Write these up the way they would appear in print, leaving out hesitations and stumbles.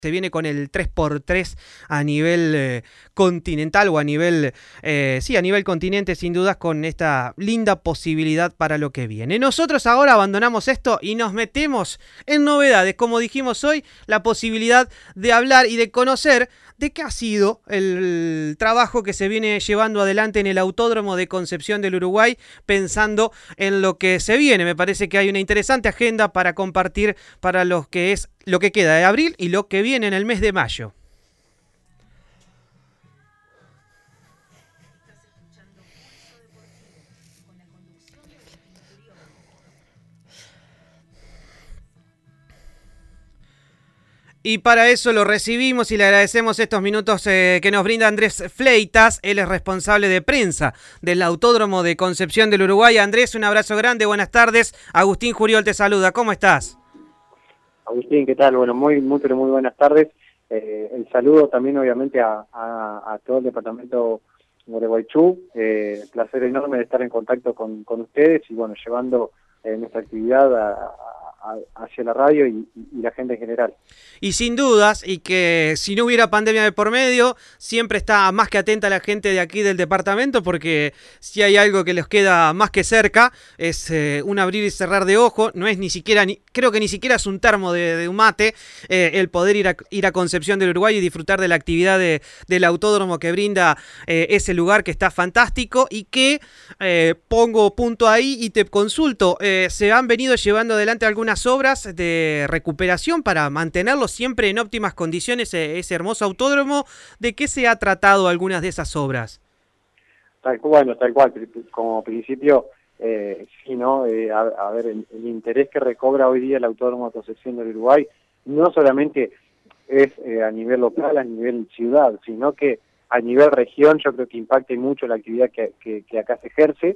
se viene con el 3x3 a nivel continental o a nivel, sí, a nivel continente sin dudas, con esta linda posibilidad para lo que viene. Nosotros ahora abandonamos esto y nos metemos en novedades, como dijimos hoy, la posibilidad de hablar y de conocer de qué ha sido el trabajo que se viene llevando adelante en el Autódromo de Concepción del Uruguay, pensando en lo que se viene. Me parece que hay una interesante agenda para compartir para los que es lo que queda de abril y lo que viene en el mes de mayo. Y para eso lo recibimos y le agradecemos estos minutos que nos brinda Andrés Fleitas. Él es responsable de prensa del Autódromo de Concepción del Uruguay. Andrés, un abrazo grande, buenas tardes. Agustín Juriol te saluda, ¿cómo estás? Agustín, ¿qué tal? Bueno, pero muy buenas tardes. El saludo también obviamente a todo el departamento de Gualeguaychú. Placer enorme de estar en contacto con ustedes y bueno, llevando nuestra actividad hacia la radio y la gente en general. Y sin dudas, y que si no hubiera pandemia de por medio, siempre está más que atenta la gente de aquí del departamento, porque si hay algo que les queda más que cerca, es un abrir y cerrar de ojo. No es ni siquiera, creo que ni siquiera es un termo de un mate, el poder ir a Concepción del Uruguay y disfrutar de la actividad del autódromo que brinda ese lugar que está fantástico y que, pongo punto ahí y te consulto, se han venido llevando adelante algunas obras de recuperación para mantenerlo siempre en óptimas condiciones ese hermoso autódromo. ¿De qué se ha tratado algunas de esas obras? Tal cual, como principio, sí, ¿no? A ver, el interés que recobra hoy día el Autódromo de Concepción del Uruguay no solamente es a nivel local, a nivel ciudad, sino que a nivel región yo creo que impacta mucho la actividad que acá se ejerce,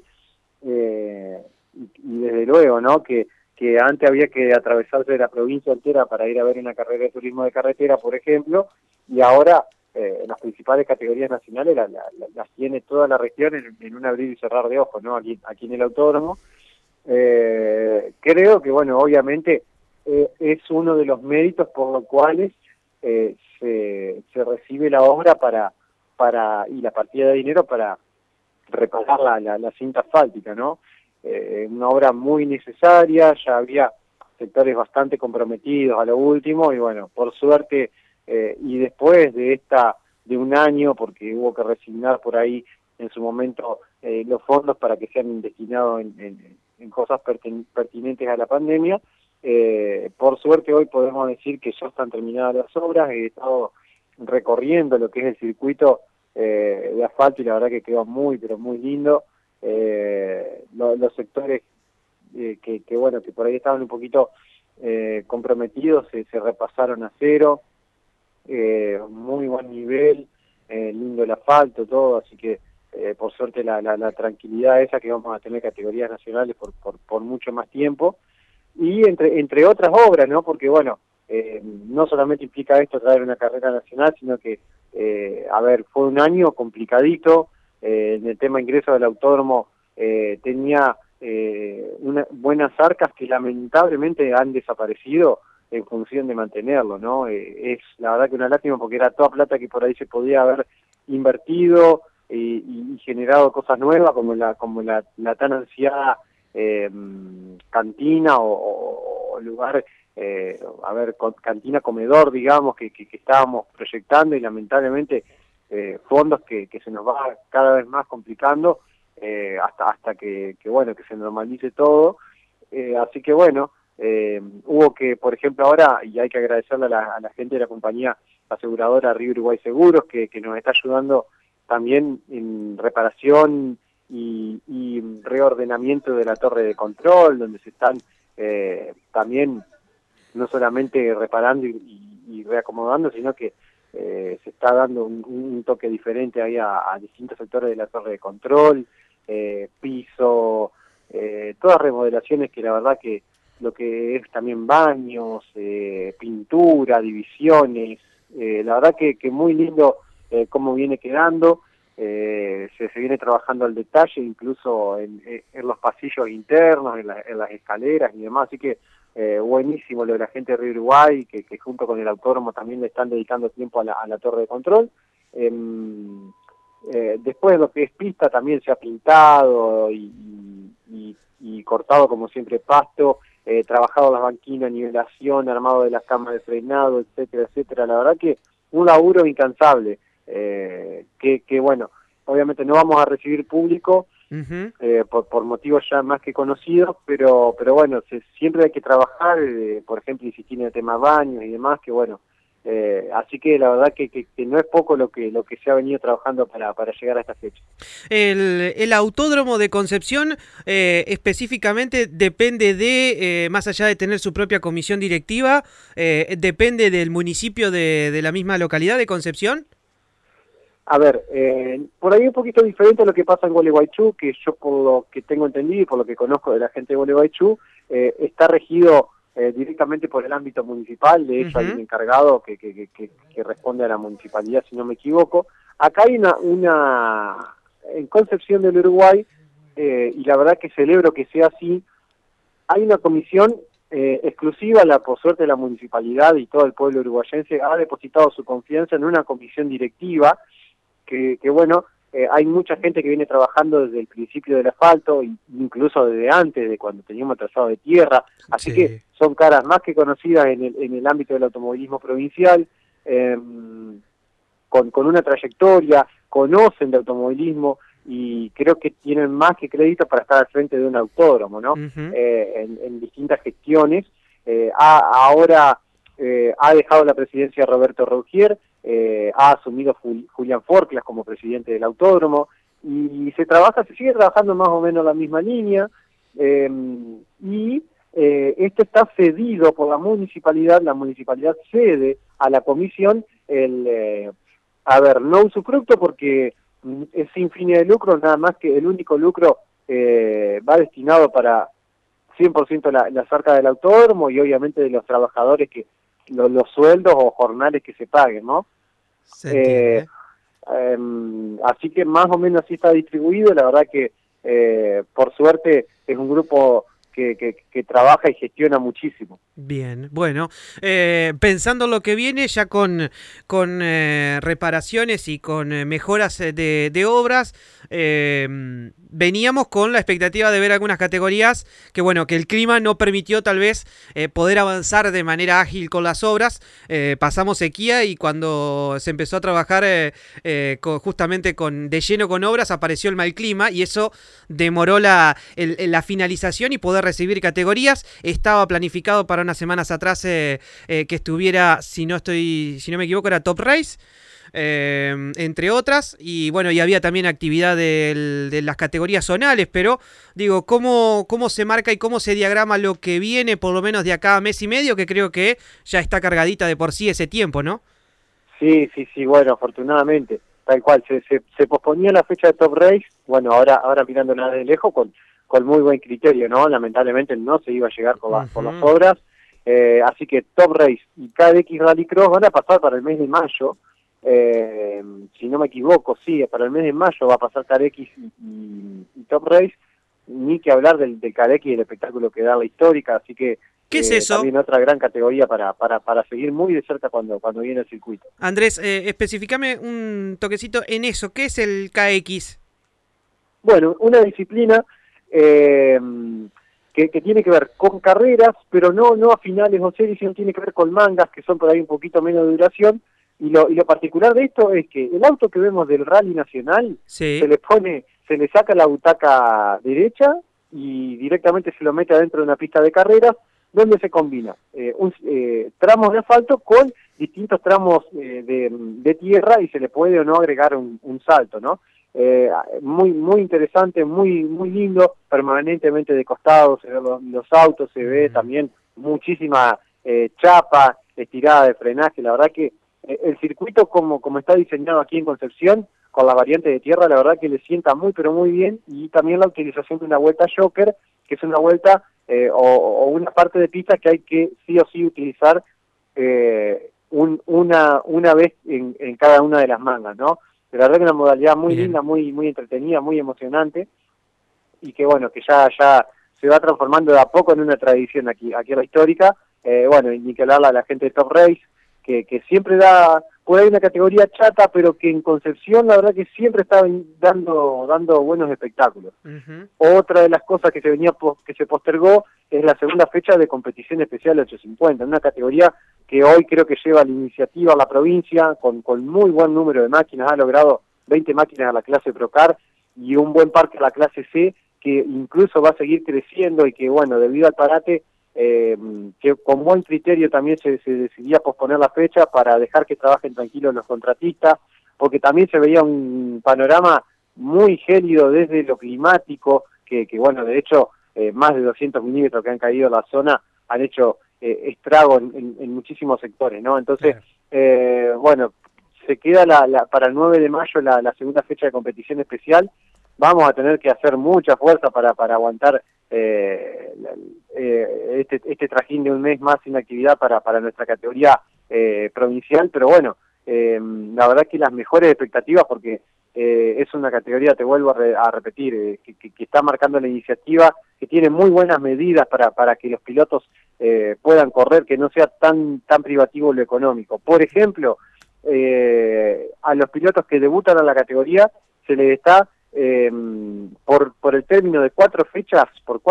y desde luego, ¿no? Que antes había que atravesarse la provincia entera para ir a ver una carrera de turismo de carretera, por ejemplo, y ahora las principales categorías nacionales las tiene toda la región en un abrir y cerrar de ojos, ¿no? Aquí en el autódromo. Creo que, bueno, obviamente es uno de los méritos por los cuales se recibe la obra y la partida de dinero para reparar la cinta asfáltica, ¿no? Una obra muy necesaria, ya había sectores bastante comprometidos a lo último y bueno, por suerte, y después de un año, porque hubo que resignar por ahí en su momento los fondos para que sean destinados en cosas pertinentes a la pandemia, por suerte hoy podemos decir que ya están terminadas las obras. He estado recorriendo lo que es el circuito de asfalto y la verdad que quedó muy, pero muy lindo. Los sectores bueno, que por ahí estaban un poquito comprometidos se repasaron a cero, muy buen nivel, lindo el asfalto, todo, así que por suerte la tranquilidad esa que vamos a tener categorías nacionales por mucho más tiempo, y entre otras obras, ¿no? Porque bueno, no solamente implica esto traer una carrera nacional, sino que, a ver, fue un año complicadito. En el tema ingreso del autódromo tenía buenas arcas que lamentablemente han desaparecido en función de mantenerlo, ¿no? Es la verdad que una lástima porque era toda plata que por ahí se podía haber invertido y generado cosas nuevas como la tan ansiada cantina o lugar, a ver, cantina comedor, digamos, que estábamos proyectando, y lamentablemente fondos que se nos va cada vez más complicando hasta que bueno, que se normalice todo. Así que bueno, hubo que, por ejemplo, ahora, y hay que agradecerle a la gente de la compañía aseguradora Río Uruguay Seguros, que nos está ayudando también en reparación y reordenamiento de la torre de control, donde se están también no solamente reparando y reacomodando, sino que se está dando un toque diferente ahí a distintos sectores de la torre de control, piso, todas remodelaciones que la verdad que lo que es también baños, pintura, divisiones, la verdad que muy lindo cómo viene quedando. Se viene trabajando al detalle, incluso en los pasillos internos, en las escaleras y demás, así que buenísimo lo de la gente de Río Uruguay, que junto con el autódromo también le están dedicando tiempo a la torre de control. Después lo que es pista también se ha pintado y cortado como siempre pasto, trabajado las banquinas, nivelación, armado de las camas de frenado, etcétera, etcétera. La verdad que un laburo incansable, que bueno, obviamente no vamos a recibir público, por motivos ya más que conocidos, pero bueno, siempre hay que trabajar, por ejemplo, insistir en el tema baños y demás, que bueno, así que la verdad que no es poco lo que se ha venido trabajando para llegar a esta fecha. El autódromo de Concepción específicamente depende de, más allá de tener su propia comisión directiva, depende del municipio de la misma localidad de Concepción. A ver, por ahí un poquito diferente a lo que pasa en Gualeguaychú, que yo por lo que tengo entendido y por lo que conozco de la gente de Gualeguaychú, está regido directamente por el ámbito municipal. De hecho hay un encargado que responde a la municipalidad, si no me equivoco. Acá hay una en Concepción del Uruguay, y la verdad que celebro que sea así, hay una comisión exclusiva, por suerte la municipalidad y todo el pueblo uruguayense ha depositado su confianza en una comisión directiva, que bueno, hay mucha gente que viene trabajando desde el principio del asfalto, incluso desde antes, de cuando teníamos trazado de tierra, así que son caras más que conocidas en el ámbito del automovilismo provincial, con una trayectoria, conocen de automovilismo y creo que tienen más que crédito para estar al frente de un autódromo, ¿no? En distintas gestiones. Ahora ha dejado la presidencia Roberto Rougier, ha asumido Julián Forclas como presidente del autódromo, y se sigue trabajando más o menos la misma línea, esto está cedido por la municipalidad cede a la comisión no usufructo porque es sin fines de lucro, nada más que el único lucro va destinado para 100% las arcas del autódromo y obviamente de los trabajadores, que los sueldos o jornales que se paguen, ¿no? Así que más o menos así está distribuido. La verdad que por suerte es un grupo que trabaja y gestiona muchísimo. Bien, bueno, pensando lo que viene ya con reparaciones y con mejoras de obras, veníamos con la expectativa de ver algunas categorías que bueno, que el clima no permitió tal vez poder avanzar de manera ágil con las obras. Pasamos sequía y cuando se empezó a trabajar justamente de lleno con obras, apareció el mal clima y eso demoró la finalización y poder recibir categorías. Estaba planificado para unas semanas atrás que estuviera, si no me equivoco, era Top Race, entre otras, y bueno, y había también actividad de las categorías zonales, pero digo, ¿cómo se marca y cómo se diagrama lo que viene, por lo menos de acá a mes y medio, que creo que ya está cargadita de por sí ese tiempo, ¿no? Sí, bueno, afortunadamente, tal cual, se posponía la fecha de Top Race, bueno, ahora mirándola de lejos con muy buen criterio, ¿no? Lamentablemente no se iba a llegar por las obras, así que Top Race y KDX Rallycross van a pasar para el mes de mayo, si no me equivoco, sí, para el mes de mayo va a pasar KDX y Top Race, ni que hablar del KDX y del espectáculo que da la histórica, así que ¿qué es eso? También otra gran categoría para seguir muy de cerca cuando viene el circuito. Andrés, especificame un toquecito en eso, ¿qué es el KX? Bueno, una disciplina que tiene que ver con carreras, pero no a finales o series, sino tiene que ver con mangas, que son por ahí un poquito menos de duración, y lo particular de esto es que el auto que vemos del Rally Nacional, sí, se le saca la butaca derecha y directamente se lo mete adentro de una pista de carreras, donde se combina tramos de asfalto con distintos tramos de tierra, y se le puede o no agregar un salto, ¿no? Muy interesante, muy lindo, permanentemente de costado se ven los autos, se ve también muchísima chapa, estirada de frenaje. La verdad que el circuito como está diseñado aquí en Concepción, con la variante de tierra, la verdad que le sienta muy pero muy bien, y también la utilización de una vuelta Joker, que es una vuelta o una parte de pista que hay que sí o sí utilizar una vez en cada una de las mangas, ¿no? Pero la verdad que una modalidad muy linda, muy entretenida, muy emocionante, y que bueno, que ya se va transformando de a poco en una tradición aquí en la histórica. Bueno, y ni que hablar a la gente de Top Race, que siempre da, puede haber una categoría chata, pero que en Concepción la verdad que siempre está dando buenos espectáculos. Otra de las cosas que se postergó es la segunda fecha de competición especial 850, una categoría que hoy creo que lleva la iniciativa a la provincia, con muy buen número de máquinas, ha logrado 20 máquinas a la clase Procar y un buen parque a la clase C, que incluso va a seguir creciendo y que, bueno, debido al parate, que con buen criterio también se decidía posponer la fecha para dejar que trabajen tranquilos los contratistas, porque también se veía un panorama muy gélido desde lo climático, que bueno, de hecho, más de 200 milímetros que han caído en la zona han hecho estrago en muchísimos sectores, ¿no? Entonces, bueno, se queda para el 9 de mayo la segunda fecha de competición especial. Vamos a tener que hacer mucha fuerza para aguantar este trajín de un mes más sin actividad para nuestra categoría provincial, pero bueno, la verdad que las mejores expectativas, porque es una categoría, te vuelvo a repetir, que está marcando la iniciativa, que tiene muy buenas medidas para que los pilotos puedan correr, que no sea tan privativo lo económico. Por ejemplo, a los pilotos que debutan a la categoría se les está por el término de 4 fechas,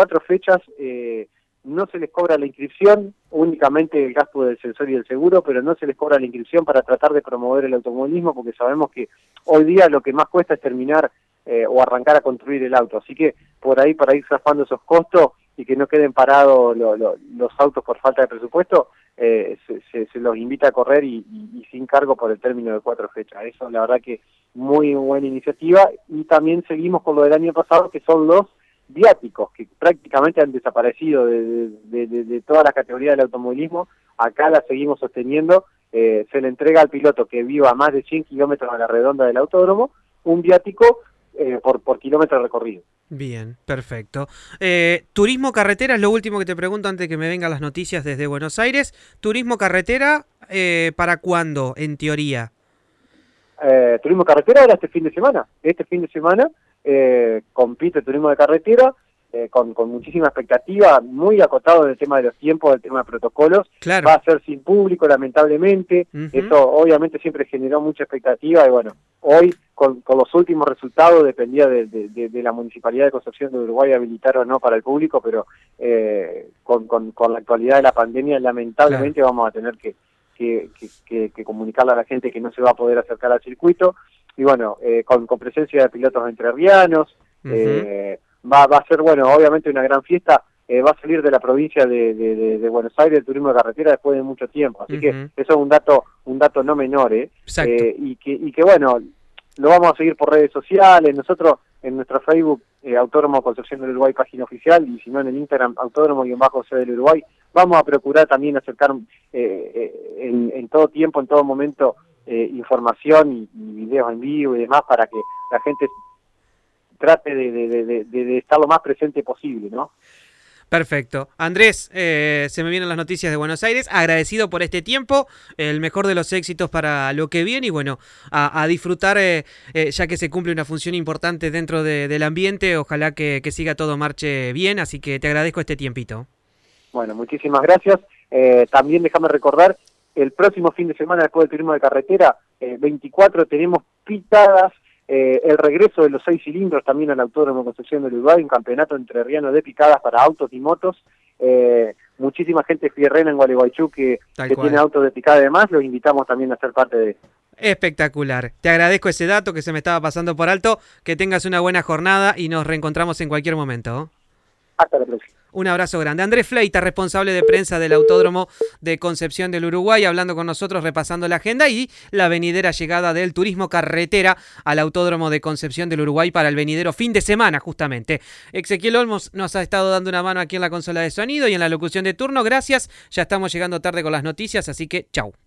no se les cobra la inscripción, únicamente el gasto del sensor y el seguro, pero no se les cobra la inscripción para tratar de promover el automovilismo, porque sabemos que hoy día lo que más cuesta es terminar o arrancar a construir el auto. Así que por ahí, para ir zafando esos costos y que no queden parados los autos por falta de presupuesto, se los invita a correr y sin cargo por el término de 4 fechas. Eso, la verdad que muy buena iniciativa. Y también seguimos con lo del año pasado, que son los viáticos, que prácticamente han desaparecido de toda la categoría del automovilismo. Acá la seguimos sosteniendo. Se le entrega al piloto que viva a más de 100 kilómetros a la redonda del autódromo un viático por kilómetro recorrido. Bien, perfecto. Turismo carretera es lo último que te pregunto antes que me vengan las noticias desde Buenos Aires. Turismo carretera, ¿para cuándo, en teoría? Turismo carretera era este fin de semana. Este fin de semana compite turismo de carretera con muchísima expectativa, muy acotado en el tema de los tiempos, del tema de protocolos. Claro. Va a ser sin público, lamentablemente. Eso obviamente siempre generó mucha expectativa y bueno, hoy con los últimos resultados dependía de la Municipalidad de Concepción de Uruguay habilitar o no para el público, pero con la actualidad de la pandemia lamentablemente vamos a tener que comunicarle a la gente que no se va a poder acercar al circuito. Y bueno, con presencia de pilotos entrerrianos, va a ser, bueno, obviamente una gran fiesta. Va a salir de la provincia de Buenos Aires el turismo de carretera después de mucho tiempo, así que eso es un dato no menor, y que bueno, lo vamos a seguir por redes sociales. Nosotros en nuestro Facebook, Autódromo Concepción del Uruguay, página oficial, y si no en el Instagram, Autódromo-C del Uruguay, vamos a procurar también acercar en todo tiempo, en todo momento, información y videos en vivo y demás, para que la gente trate de estar lo más presente posible, ¿no? Perfecto. Andrés, se me vienen las noticias de Buenos Aires. Agradecido por este tiempo, el mejor de los éxitos para lo que viene y bueno, a disfrutar ya que se cumple una función importante dentro del ambiente. Ojalá que siga todo marche bien, así que te agradezco este tiempito. Bueno, muchísimas gracias. También déjame recordar, el próximo fin de semana después del turismo de carretera, 24, tenemos pitadas. El regreso de los 6 cilindros también al Autódromo Concepción del Uruguay, un campeonato entrerriano de picadas para autos y motos. Muchísima gente fierrena en Gualeguaychú que tiene autos de picada y demás, los invitamos también a ser parte de eso. Espectacular. Te agradezco ese dato que se me estaba pasando por alto. Que tengas una buena jornada y nos reencontramos en cualquier momento. Hasta la próxima. Un abrazo grande. Andrés Fleita, responsable de prensa del Autódromo de Concepción del Uruguay, hablando con nosotros, repasando la agenda y la venidera llegada del turismo carretera al Autódromo de Concepción del Uruguay para el venidero fin de semana, justamente. Ezequiel Olmos nos ha estado dando una mano aquí en la consola de sonido y en la locución de turno. Gracias. Ya estamos llegando tarde con las noticias, así que chau.